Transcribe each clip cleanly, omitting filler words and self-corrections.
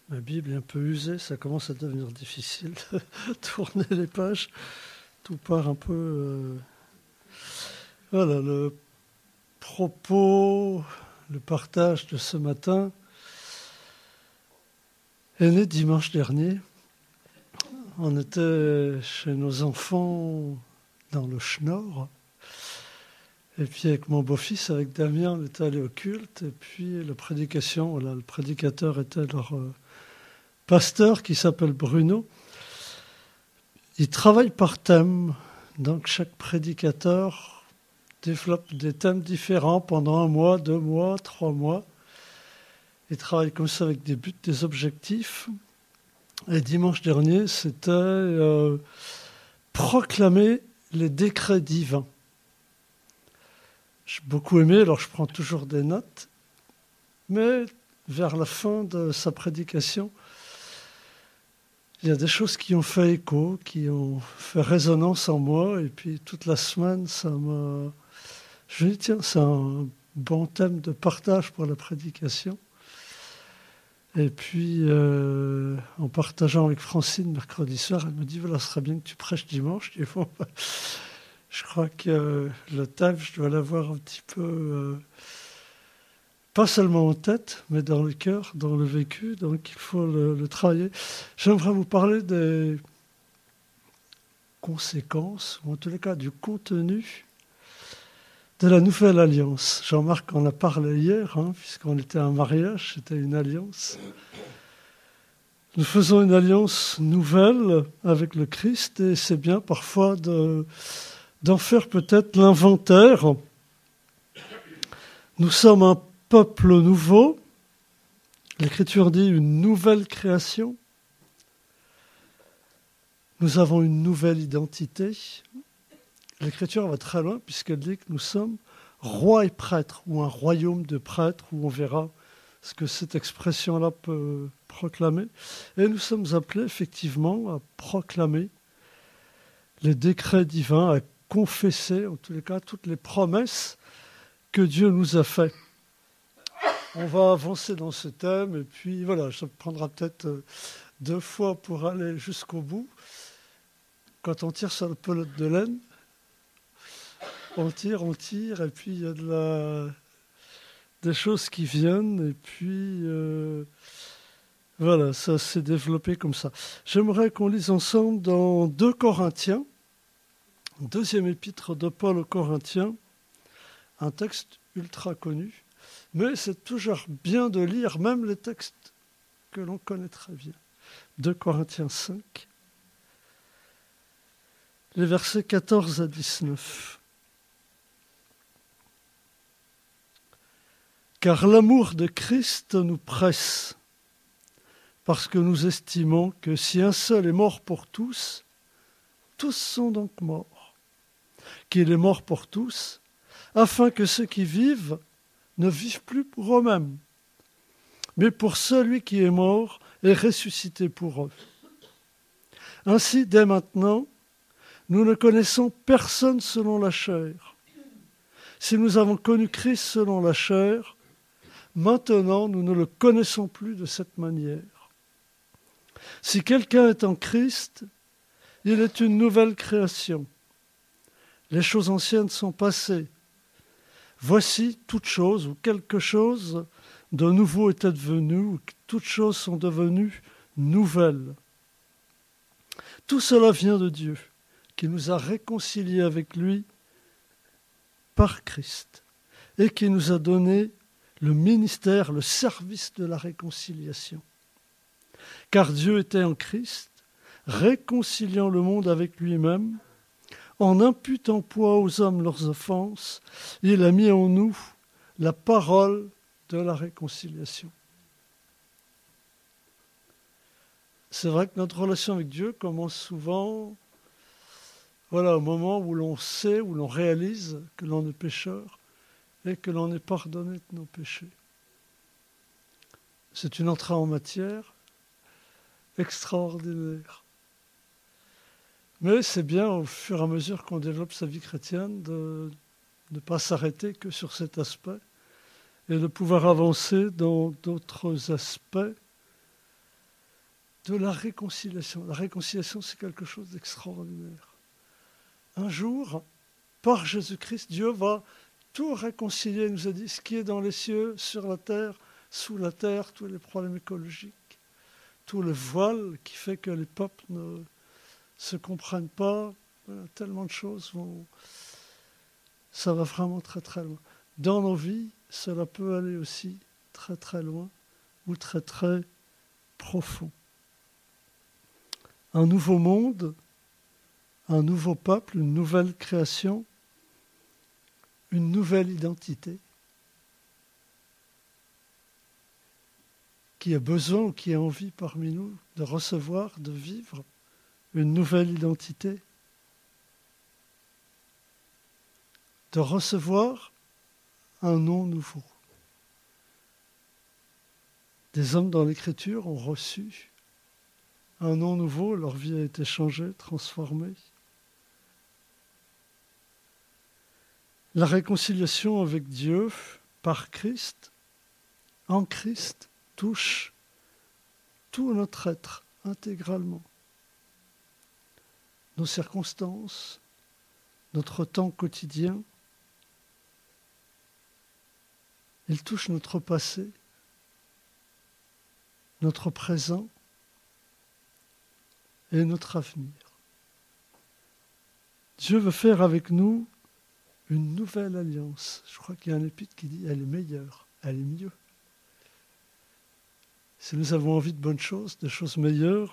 Ma Bible est un peu usée, ça commence à devenir difficile de tourner les pages. Tout part un peu... Voilà, le propos, le partage de ce matin est né dimanche dernier. On était chez nos enfants dans le Schnorr. Et puis avec mon beau-fils, avec Damien, on était allé au culte. Et puis la prédication, voilà, le prédicateur était leur pasteur qui s'appelle Bruno. Il travaille par thème. Donc chaque prédicateur développe des thèmes différents pendant 1 mois, 2 mois, 3 mois. Il travaille comme ça avec des buts, des objectifs. Et dimanche dernier, c'était proclamer les décrets divins. J'ai beaucoup aimé, alors je prends toujours des notes. Mais vers la fin de sa prédication, il y a des choses qui ont fait écho, qui ont fait résonance en moi. Et puis toute la semaine, ça m'a... Je me dis, tiens, c'est un bon thème de partage pour la prédication. Et puis, en partageant avec Francine mercredi soir, elle me dit, voilà, ce serait bien que tu prêches dimanche. Je dis, bon, je crois que le thème, je dois l'avoir un petit peu... pas seulement en tête, mais dans le cœur, dans le vécu, donc il faut le travailler. J'aimerais vous parler des conséquences, ou en tous les cas du contenu de la nouvelle alliance. Jean-Marc en a parlé hier, puisqu'on était à un mariage, c'était une alliance. Nous faisons une alliance nouvelle avec le Christ, et c'est bien parfois d'en faire peut-être l'inventaire. Nous sommes un peuple nouveau. L'Écriture dit une nouvelle création. Nous avons une nouvelle identité. L'Écriture va très loin puisqu'elle dit que nous sommes rois et prêtres, ou un royaume de prêtres, où on verra ce que cette expression-là peut proclamer. Et nous sommes appelés effectivement à proclamer les décrets divins, à confesser, en tous les cas, toutes les promesses que Dieu nous a faites. On va avancer dans ce thème, et puis voilà, ça prendra peut-être 2 fois pour aller jusqu'au bout. Quand on tire sur le pelote de laine, on tire, et puis il y a des choses qui viennent, et puis voilà, ça s'est développé comme ça. J'aimerais qu'on lise ensemble dans 2 Corinthiens, 2e épître de Paul aux Corinthiens, un texte ultra connu. Mais c'est toujours bien de lire même les textes que l'on connaît très bien. 2 Corinthiens 5, les versets 14 à 19. Car l'amour de Christ nous presse, parce que nous estimons que si un seul est mort pour tous, tous sont donc morts. Qu'il est mort pour tous, afin que ceux qui vivent ne vivent plus pour eux-mêmes, mais pour celui qui est mort et ressuscité pour eux. Ainsi, dès maintenant, nous ne connaissons personne selon la chair. Si nous avons connu Christ selon la chair, maintenant nous ne le connaissons plus de cette manière. Si quelqu'un est en Christ, il est une nouvelle création. Les choses anciennes sont passées. Voici toute chose ou quelque chose de nouveau est advenu, ou toutes choses sont devenues nouvelles. Tout cela vient de Dieu, qui nous a réconciliés avec lui par Christ, et qui nous a donné le ministère, le service de la réconciliation. Car Dieu était en Christ, réconciliant le monde avec lui-même, en imputant poids aux hommes leurs offenses, il a mis en nous la parole de la réconciliation. C'est vrai que notre relation avec Dieu commence souvent, au moment où l'on sait, où l'on réalise que l'on est pécheur et que l'on est pardonné de nos péchés. C'est une entrée en matière extraordinaire. Mais c'est bien, au fur et à mesure qu'on développe sa vie chrétienne, de ne pas s'arrêter que sur cet aspect et de pouvoir avancer dans d'autres aspects de la réconciliation. La réconciliation, c'est quelque chose d'extraordinaire. Un jour, par Jésus-Christ, Dieu va tout réconcilier. Il nous a dit ce qui est dans les cieux, sur la terre, sous la terre, tous les problèmes écologiques, tout le voile qui fait que les peuples ne se comprennent pas. Voilà, tellement de choses vont... Ça va vraiment très très loin. Dans nos vies, cela peut aller aussi très très loin ou très très profond. Un nouveau monde, un nouveau peuple, une nouvelle création, une nouvelle identité qui a besoin ou qui a envie parmi nous de recevoir, de vivre une nouvelle identité, de recevoir un nom nouveau. Des hommes dans l'Écriture ont reçu un nom nouveau, leur vie a été changée, transformée. La réconciliation avec Dieu par Christ, en Christ, touche tout notre être intégralement. Nos circonstances, notre temps quotidien. Il touche notre passé, notre présent et notre avenir. Dieu veut faire avec nous une nouvelle alliance. Je crois qu'il y a un épître qui dit « elle est meilleure, elle est mieux ». Si nous avons envie de bonnes choses, de choses meilleures,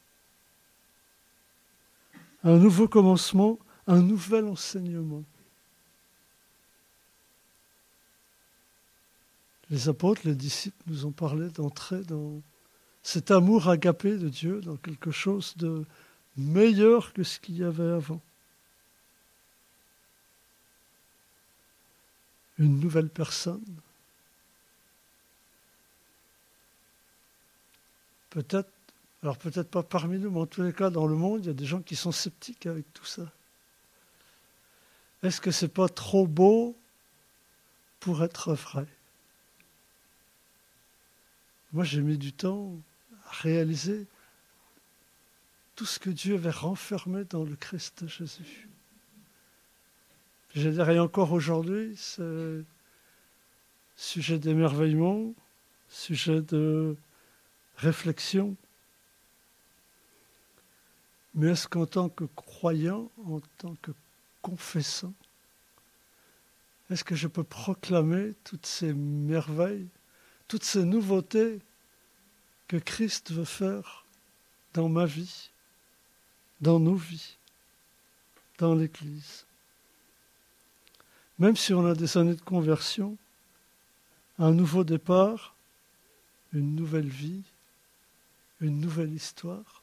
un nouveau commencement, un nouvel enseignement. Les apôtres, les disciples nous ont parlé d'entrer dans cet amour agapé de Dieu, dans quelque chose de meilleur que ce qu'il y avait avant. Une nouvelle personne. Peut-être pas parmi nous, mais en tous les cas, dans le monde, il y a des gens qui sont sceptiques avec tout ça. Est-ce que c'est pas trop beau pour être vrai? Moi, j'ai mis du temps à réaliser tout ce que Dieu avait renfermé dans le Christ Jésus. Je dirais encore aujourd'hui, c'est sujet d'émerveillement, sujet de réflexion. Mais est-ce qu'en tant que croyant, en tant que confessant, est-ce que je peux proclamer toutes ces merveilles, toutes ces nouveautés que Christ veut faire dans ma vie, dans nos vies, dans l'Église? Même si on a des années de conversion, un nouveau départ, une nouvelle vie, une nouvelle histoire.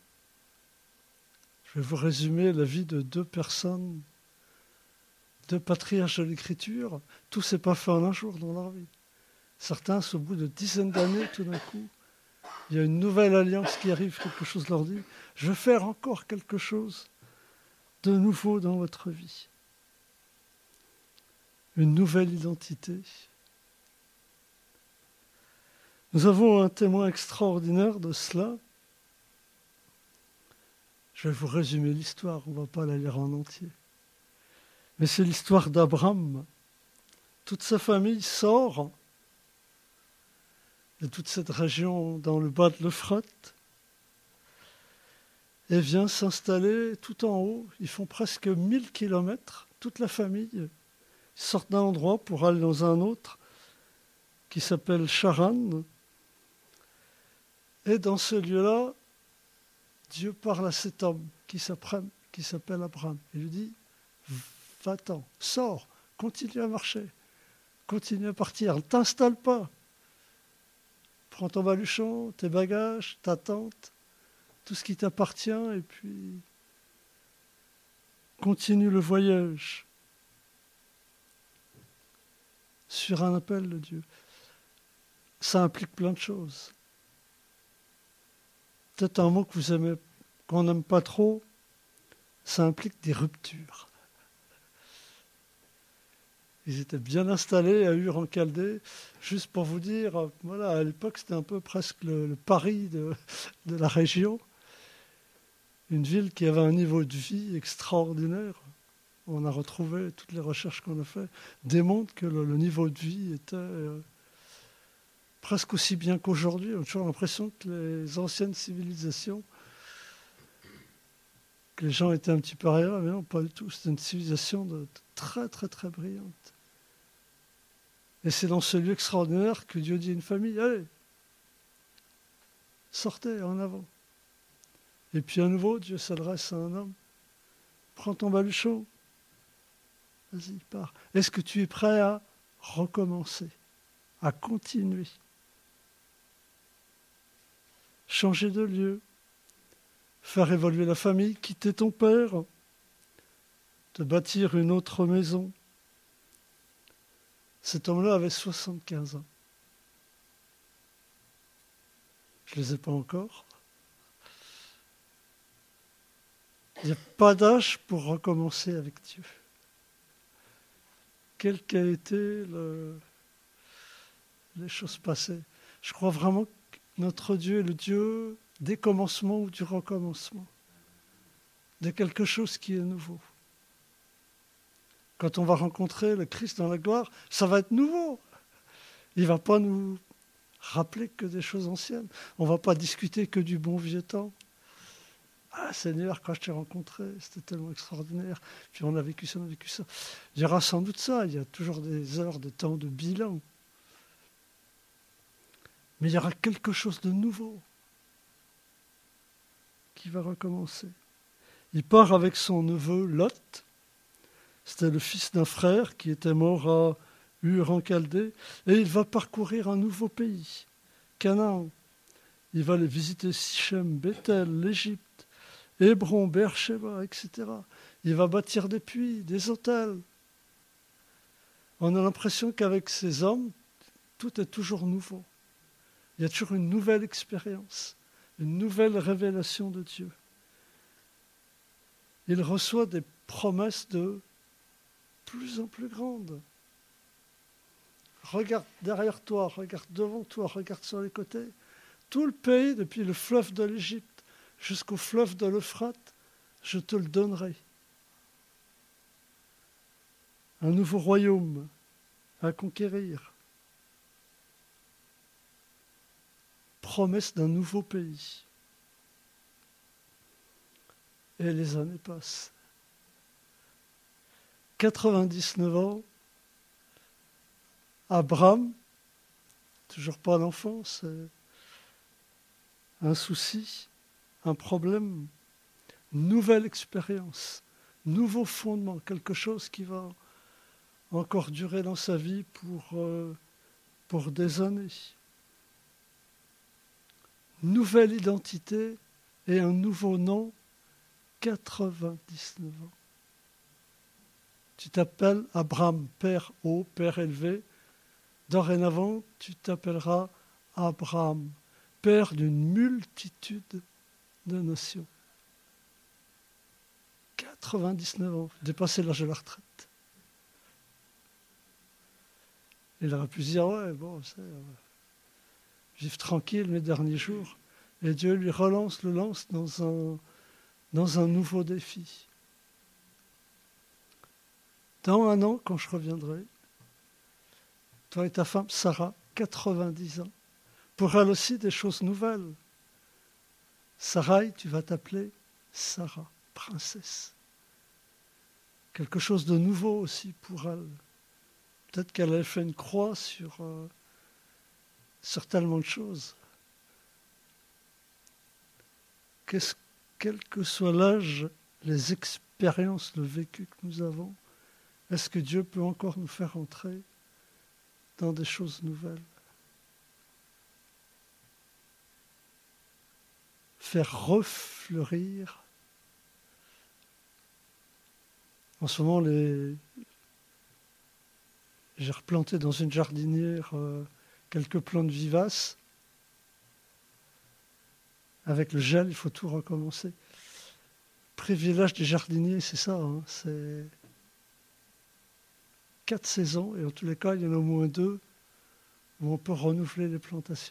Je vais vous résumer la vie de deux personnes, deux patriarches de l'Écriture. Tout ne s'est pas fait en un jour dans leur vie. Certains, au bout de dizaines d'années, tout d'un coup, il y a une nouvelle alliance qui arrive, quelque chose leur dit, je veux faire encore quelque chose de nouveau dans votre vie. Une nouvelle identité. Nous avons un témoin extraordinaire de cela. Je vais vous résumer l'histoire, on ne va pas la lire en entier. Mais c'est l'histoire d'Abraham. Toute sa famille sort de toute cette région dans le bas de l'Euphrate et vient s'installer tout en haut. Ils font presque 1000 kilomètres, toute la famille. Ils sortent d'un endroit pour aller dans un autre qui s'appelle Charan. Et dans ce lieu-là, Dieu parle à cet homme qui s'appelle Abraham. Il lui dit, va-t'en, sors, continue à marcher, continue à partir, ne t'installe pas. Prends ton baluchon, tes bagages, ta tente, tout ce qui t'appartient, et puis continue le voyage sur un appel de Dieu. Ça implique plein de choses. Peut-être un mot que vous aimez, qu'on n'aime pas trop, ça implique des ruptures. Ils étaient bien installés à Ur en Chaldée. Juste pour vous dire, voilà, à l'époque, c'était un peu presque le Paris de la région. Une ville qui avait un niveau de vie extraordinaire. On a retrouvé, toutes les recherches qu'on a faites, démontrent que le niveau de vie était presque aussi bien qu'aujourd'hui. On a toujours l'impression que les anciennes civilisations, que les gens étaient un petit peu arrière, mais non, pas du tout. C'était une civilisation de très, très, très brillante. Et c'est dans ce lieu extraordinaire que Dieu dit à une famille, allez, sortez en avant. Et puis à nouveau, Dieu s'adresse à un homme, prends ton baluchon, vas-y, pars. Est-ce que tu es prêt à recommencer, à continuer, changer de lieu, faire évoluer la famille, quitter ton père, te bâtir une autre maison. Cet homme-là avait 75 ans. Je ne les ai pas encore. Il n'y a pas d'âge pour recommencer avec Dieu. Quelles qu'aient été les choses passées. Je crois vraiment que notre Dieu est le Dieu des commencements ou du recommencement, de quelque chose qui est nouveau. Quand on va rencontrer le Christ dans la gloire, ça va être nouveau. Il ne va pas nous rappeler que des choses anciennes. On ne va pas discuter que du bon vieux temps. Ah Seigneur, quand je t'ai rencontré, c'était tellement extraordinaire. Puis on a vécu ça, on a vécu ça. Il y aura sans doute ça. Il y a toujours des heures de temps de bilan. Mais il y aura quelque chose de nouveau qui va recommencer. Il part avec son neveu Lot. C'était le fils d'un frère qui était mort à Ur en Chaldée. Et il va parcourir un nouveau pays, Canaan. Il va aller visiter Sichem, Bethel, l'Égypte, Hébron, Beersheba, etc. Il va bâtir des puits, des autels. On a l'impression qu'avec ces hommes, tout est toujours nouveau. Il y a toujours une nouvelle expérience, une nouvelle révélation de Dieu. Il reçoit des promesses de plus en plus grandes. Regarde derrière toi, regarde devant toi, regarde sur les côtés. Tout le pays, depuis le fleuve de l'Égypte jusqu'au fleuve de l'Euphrate, je te le donnerai. Un nouveau royaume à conquérir. Promesse d'un nouveau pays. Et les années passent. 99 ans, Abraham, toujours pas d'enfant, c'est un souci, un problème, nouvelle expérience, nouveau fondement, quelque chose qui va encore durer dans sa vie pour des années. Nouvelle identité et un nouveau nom, 99 ans. Tu t'appelles Abraham, père haut, père élevé. Dorénavant, tu t'appelleras Abraham, père d'une multitude de nations. 99 ans, dépassé l'âge de la retraite. Il aurait pu se dire, ouais, bon, vivre tranquille mes derniers jours. Et Dieu lui le lance dans un nouveau défi. Dans un an, quand je reviendrai, toi et ta femme, Sarah, 90 ans, pour elle aussi des choses nouvelles. Sarai, tu vas t'appeler Sarah, princesse. Quelque chose de nouveau aussi pour elle. Peut-être qu'elle avait fait une croix sur tellement de choses. Quel que soit l'âge, les expériences, le vécu que nous avons, est-ce que Dieu peut encore nous faire entrer dans des choses nouvelles? Faire refleurir. En ce moment, j'ai replanté dans une jardinière quelques plantes vivaces. Avec le gel, il faut tout recommencer. Privilège des jardiniers, c'est ça. Hein, 4 saisons, et en tous les cas, il y en a au moins 2 où on peut renouveler les plantations.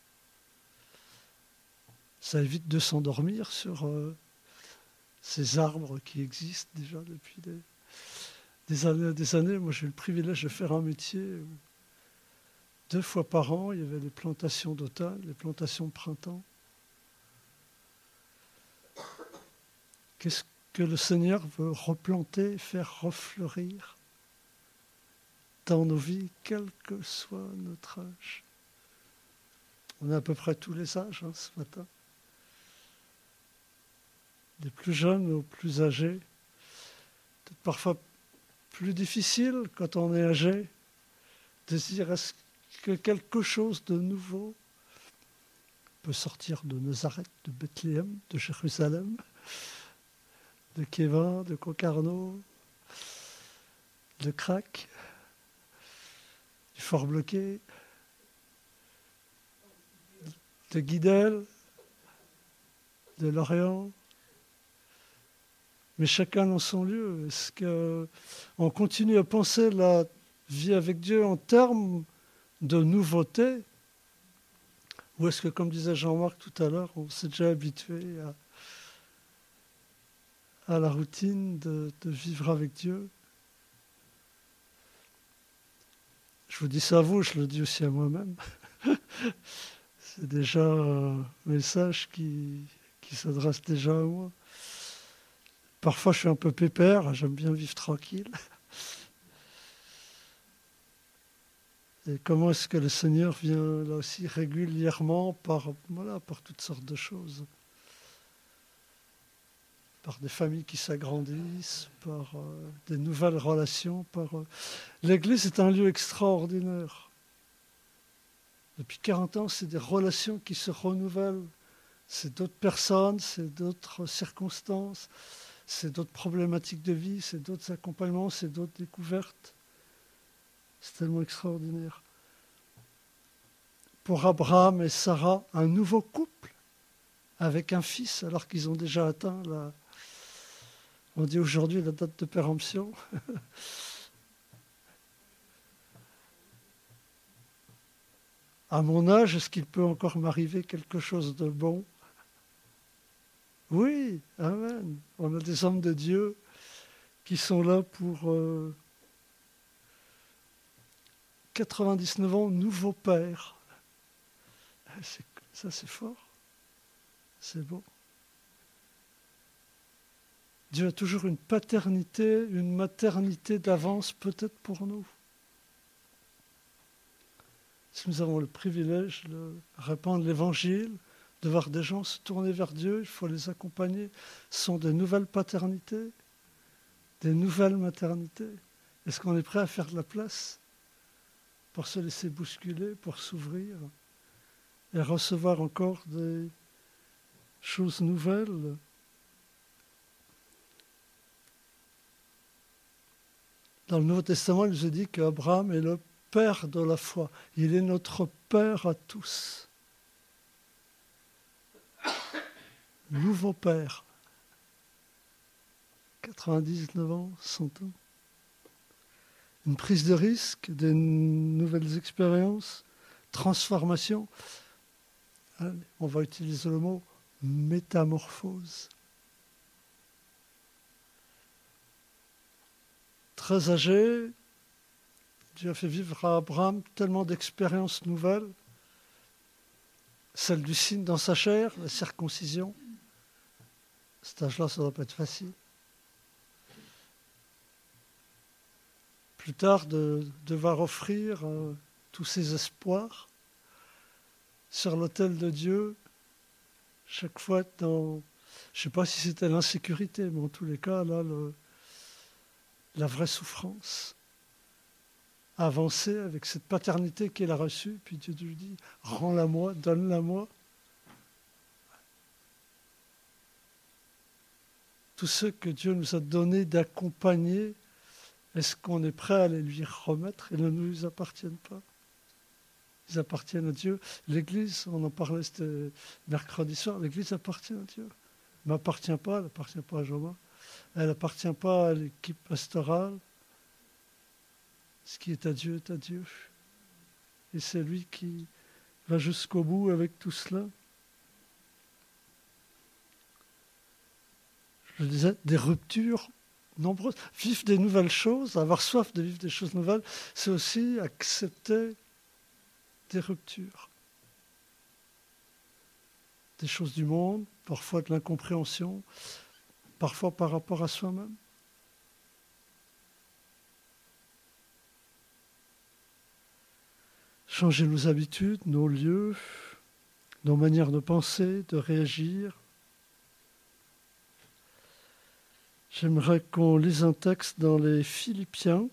Ça évite de s'endormir sur ces arbres qui existent déjà depuis des années et des années. Moi, j'ai eu le privilège de faire un métier où 2 fois par an, il y avait les plantations d'automne, les plantations de printemps. Qu'est-ce que le Seigneur veut replanter, faire refleurir dans nos vies, quel que soit notre âge? On a à peu près tous les âges ce matin. Des plus jeunes aux plus âgés. Peut-être parfois plus difficile quand on est âgé de se dire est-ce que quelque chose de nouveau peut sortir de Nazareth, de Bethléem, de Jérusalem, de Kévin, de Concarneau, de Crac, du Fort-Bloquet, de Guidel, de Lorient, mais chacun dans son lieu. Est-ce qu'on continue à penser la vie avec Dieu en termes de nouveauté, ou est-ce que, comme disait Jean-Marc tout à l'heure, on s'est déjà habitué à la routine de vivre avec Dieu? Je vous dis ça à vous, je le dis aussi à moi-même. C'est déjà un message qui s'adresse déjà à moi. Parfois, je suis un peu pépère, j'aime bien vivre tranquille. Et comment est-ce que le Seigneur vient là aussi régulièrement par toutes sortes de choses, par des familles qui s'agrandissent, par des nouvelles relations. L'Église est un lieu extraordinaire. Depuis 40 ans, c'est des relations qui se renouvellent. C'est d'autres personnes, c'est d'autres circonstances, c'est d'autres problématiques de vie, c'est d'autres accompagnements, c'est d'autres découvertes. C'est tellement extraordinaire. Pour Abraham et Sarah, un nouveau couple avec un fils, alors qu'ils ont déjà atteint on dit aujourd'hui la date de péremption. À mon âge, est-ce qu'il peut encore m'arriver quelque chose de bon? Oui, amen. On a des hommes de Dieu qui sont là pour 99 ans, nouveau père. Ça, c'est fort. C'est beau. Dieu a toujours une paternité, une maternité d'avance peut-être pour nous. Si nous avons le privilège de répandre l'Évangile, de voir des gens se tourner vers Dieu, il faut les accompagner. Ce sont des nouvelles paternités, des nouvelles maternités. Est-ce qu'on est prêt à faire de la place pour se laisser bousculer, pour s'ouvrir et recevoir encore des choses nouvelles? Dans le Nouveau Testament, il nous est dit qu'Abraham est le père de la foi. Il est notre père à tous. Nouveau père. 99 ans, 100 ans. Une prise de risque, des nouvelles expériences, transformation. Allez, on va utiliser le mot métamorphose. Très âgé, Dieu a fait vivre à Abraham tellement d'expériences nouvelles. Celle du signe dans sa chair, la circoncision. À cet âge-là, ça ne doit pas être facile. Plus tard, de devoir offrir tous ses espoirs sur l'autel de Dieu, chaque fois je ne sais pas si c'était l'insécurité, mais en tous les cas, là, la vraie souffrance. Avancer avec cette paternité qu'il a reçue, puis Dieu lui dit, rends-la-moi, donne-la-moi. Tous ceux que Dieu nous a donné d'accompagner, est-ce qu'on est prêt à les lui remettre? Ils ne nous appartiennent pas. Ils appartiennent à Dieu. L'Église, on en parlait c'était mercredi soir, l'Église appartient à Dieu. Elle m'appartient pas, elle n'appartient pas à Jean-Marc. Elle n'appartient pas à l'équipe pastorale. Ce qui est à Dieu est à Dieu. Et c'est lui qui va jusqu'au bout avec tout cela. Je disais, des ruptures nombreuses. Vivre des nouvelles choses, avoir soif de vivre des choses nouvelles, c'est aussi accepter des ruptures. Des choses du monde, parfois de l'incompréhension, parfois par rapport à soi-même. Changer nos habitudes, nos lieux, nos manières de penser, de réagir. J'aimerais qu'on lise un texte dans les Philippiens.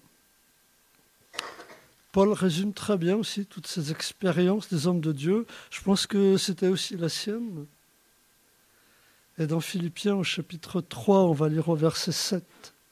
Paul résume très bien aussi toutes ces expériences des hommes de Dieu. Je pense que c'était aussi la sienne. Et dans Philippiens, au chapitre 3, on va lire au verset 7.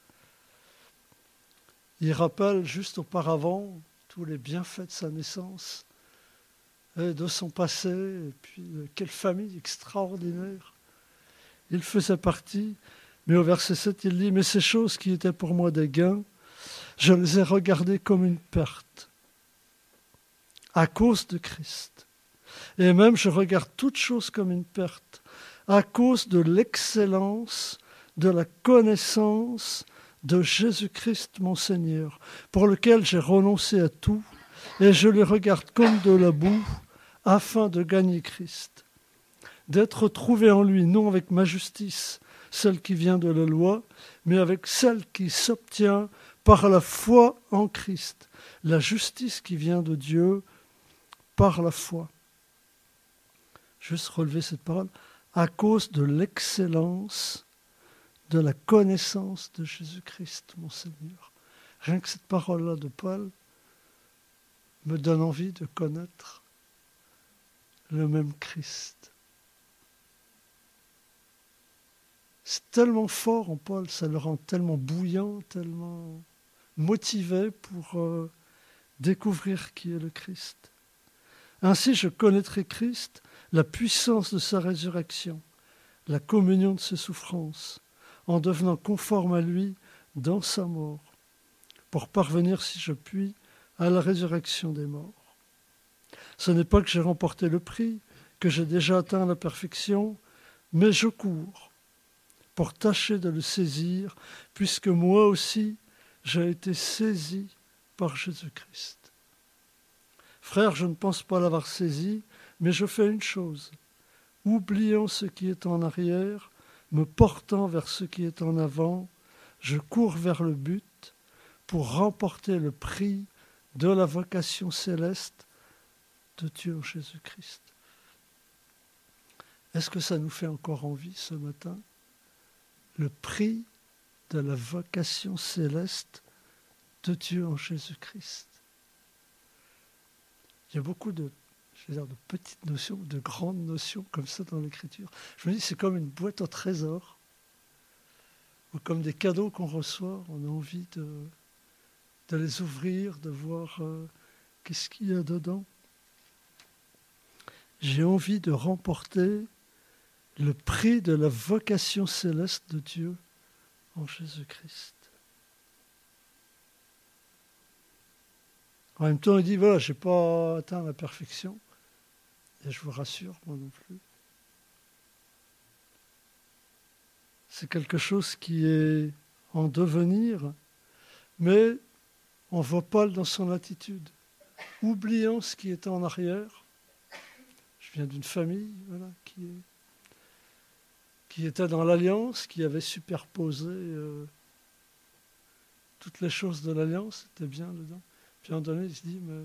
Il rappelle juste auparavant tous les bienfaits de sa naissance, et de son passé, et puis quelle famille extraordinaire. Il faisait partie, mais au verset 7, il dit « Mais ces choses qui étaient pour moi des gains, je les ai regardées comme une perte, à cause de Christ. Et même je regarde toutes choses comme une perte, à cause de l'excellence, de la connaissance de Jésus-Christ mon Seigneur, pour lequel j'ai renoncé à tout, et je le regarde comme de la boue, afin de gagner Christ, d'être trouvé en lui, non avec ma justice, celle qui vient de la loi, mais avec celle qui s'obtient par la foi en Christ, la justice qui vient de Dieu par la foi. » Juste relever cette parole, à cause de l'excellence de la connaissance de Jésus-Christ, mon Seigneur. Rien que cette parole-là de Paul me donne envie de connaître le même Christ. C'est tellement fort en Paul, ça le rend tellement bouillant, tellement motivé pour découvrir qui est le Christ. Ainsi, je connaîtrai Christ, la puissance de sa résurrection, la communion de ses souffrances, en devenant conforme à lui dans sa mort, pour parvenir, si je puis, à la résurrection des morts. Ce n'est pas que j'ai remporté le prix, que j'ai déjà atteint la perfection, mais je cours pour tâcher de le saisir, puisque moi aussi j'ai été saisi par Jésus-Christ. Frère, je ne pense pas l'avoir saisi, mais je fais une chose, oubliant ce qui est en arrière, me portant vers ce qui est en avant, je cours vers le but pour remporter le prix de la vocation céleste de Dieu en Jésus-Christ. Est-ce que ça nous fait encore envie ce matin? Le prix de la vocation céleste de Dieu en Jésus-Christ. Il y a beaucoup de petites notions, de grandes notions comme ça dans l'Écriture. Je me dis, c'est comme une boîte au trésor, ou comme des cadeaux qu'on reçoit. On a envie de les ouvrir, de voir qu'est-ce qu'il y a dedans. J'ai envie de remporter le prix de la vocation céleste de Dieu en Jésus-Christ. En même temps, il dit, voilà, je n'ai pas atteint la perfection. Et je vous rassure, moi non plus. C'est quelque chose qui est en devenir, mais on voit Paul dans son attitude. Oubliant ce qui était en arrière. Je viens d'une famille qui était dans l'alliance, qui avait superposé toutes les choses de l'alliance, c'était bien dedans. Puis à un moment donné, il se dit, mais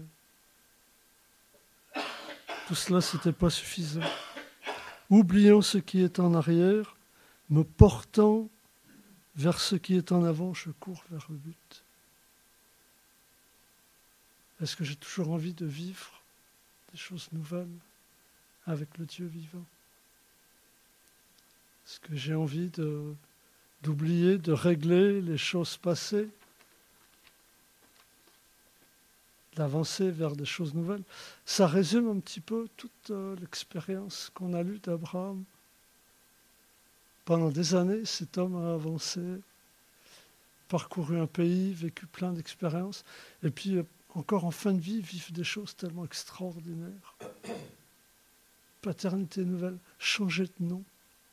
tout cela, ce n'était pas suffisant. Oubliant ce qui est en arrière, me portant vers ce qui est en avant, je cours vers le but. Est-ce que j'ai toujours envie de vivre des choses nouvelles avec le Dieu vivant? Est-ce que j'ai envie d'oublier, de régler les choses passées, d'avancer vers des choses nouvelles? Ça résume un petit peu toute l'expérience qu'on a lue d'Abraham. Pendant des années, cet homme a avancé parcouru un pays, vécu plein d'expériences, et puis encore en fin de vie, vivre des choses tellement extraordinaires. Paternité nouvelle, changer de nom.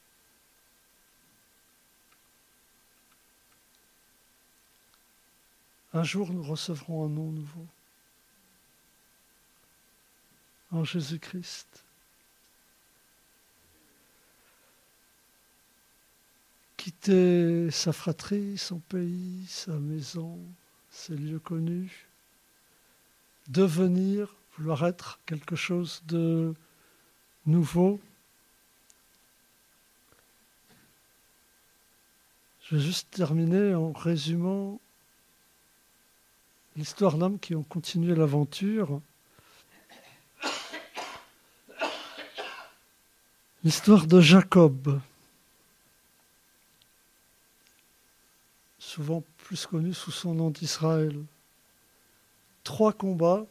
Un jour, nous recevrons un nom nouveau. En Jésus-Christ. Quitter sa fratrie, son pays, sa maison, ses lieux connus. Devenir, vouloir être quelque chose de nouveau. Je vais juste terminer en résumant l'histoire d'hommes qui ont continué l'aventure. L'histoire de Jacob, souvent plus connu sous son nom d'Israël. 3 combats,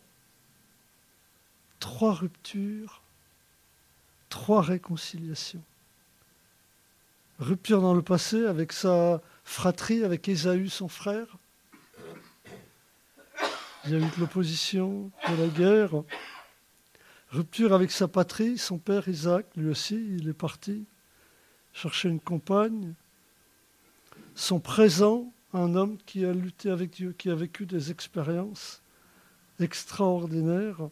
3 ruptures, 3 réconciliations. Rupture dans le passé avec sa fratrie, avec Ésaü, son frère. Il y a eu de l'opposition, de la guerre. Rupture avec sa patrie, son père Isaac, lui aussi, il est parti chercher une compagne. Son présent, un homme qui a lutté avec Dieu, qui a vécu des expériences extraordinaires.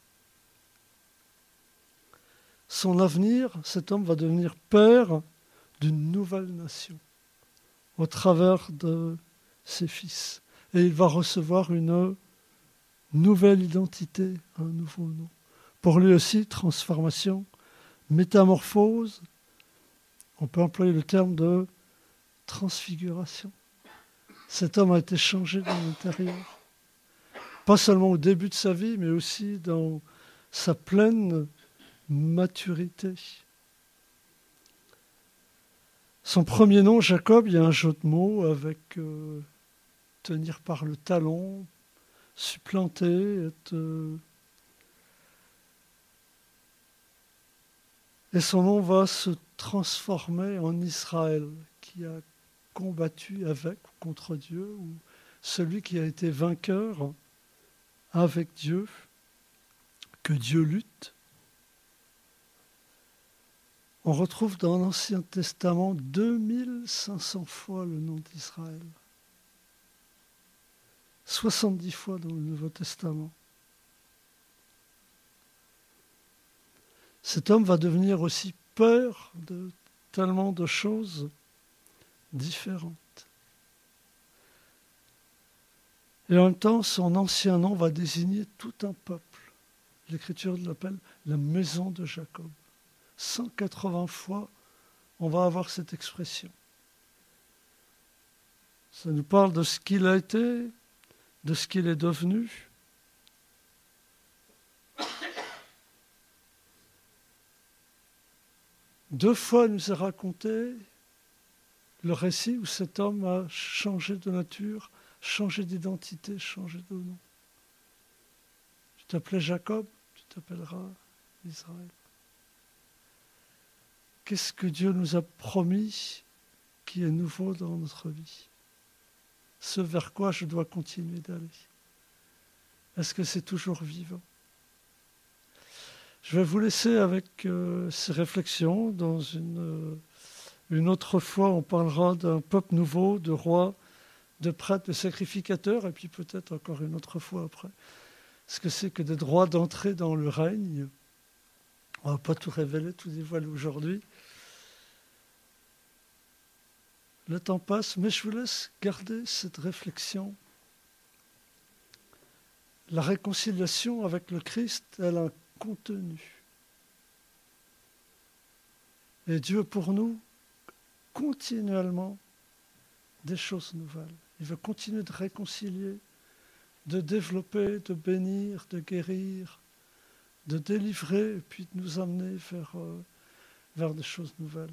Son avenir, cet homme va devenir père d'une nouvelle nation au travers de ses fils. Et il va recevoir une nouvelle identité, un nouveau nom. Pour lui aussi, transformation, métamorphose, on peut employer le terme de transfiguration. Cet homme a été changé de l'intérieur. Pas seulement au début de sa vie, mais aussi dans sa pleine maturité. Son premier nom, Jacob, il y a un jeu de mots avec tenir par le talon, supplanter, être... Et son nom va se transformer en Israël, qui a combattu avec ou contre Dieu, ou celui qui a été vainqueur avec Dieu, que Dieu lutte. On retrouve dans l'Ancien Testament 2500 fois le nom d'Israël. 70 fois dans le Nouveau Testament. Cet homme va devenir aussi peur de tellement de choses différentes. Et en même temps, son ancien nom va désigner tout un peuple. L'Écriture l'appelle la maison de Jacob. 180 fois, on va avoir cette expression. Ça nous parle de ce qu'il a été, de ce qu'il est devenu. Deux fois, il nous est raconté le récit où cet homme a changé de nature, changé d'identité, changé de nom. Tu t'appelais Jacob, tu t'appelleras Israël. Qu'est-ce que Dieu nous a promis qui est nouveau dans notre vie? Ce vers quoi je dois continuer d'aller? Est-ce que c'est toujours vivant? Je vais vous laisser avec ces réflexions. Dans une autre fois, on parlera d'un peuple nouveau, de rois, de prêtres, de sacrificateurs, et puis peut-être encore une autre fois après. Ce que c'est que des droits d'entrée dans le règne. On ne va pas tout révéler, tout dévoiler aujourd'hui. Le temps passe, mais je vous laisse garder cette réflexion. La réconciliation avec le Christ, elle a un contenu. Et Dieu pour nous, continuellement, des choses nouvelles. Il veut continuer de réconcilier, de développer, de bénir, de guérir, de délivrer, et puis de nous amener vers des choses nouvelles.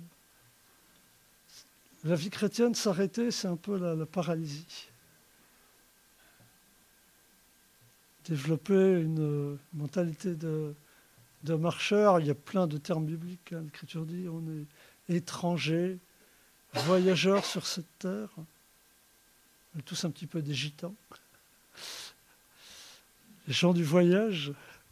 La vie chrétienne, s'arrêter, c'est un peu la paralysie. Développer une mentalité de marcheur, il y a plein de termes bibliques. L'Écriture dit on est étranger, voyageur sur cette terre. On est tous un petit peu des gitans. Les gens du voyage.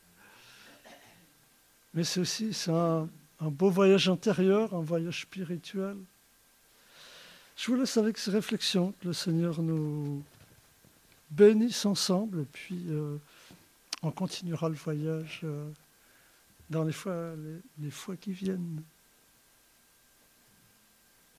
Mais c'est aussi un beau voyage intérieur, un voyage spirituel. Je vous laisse avec ces réflexions. Que le Seigneur nous bénisse ensemble et puis on continuera le voyage dans les fois qui viennent.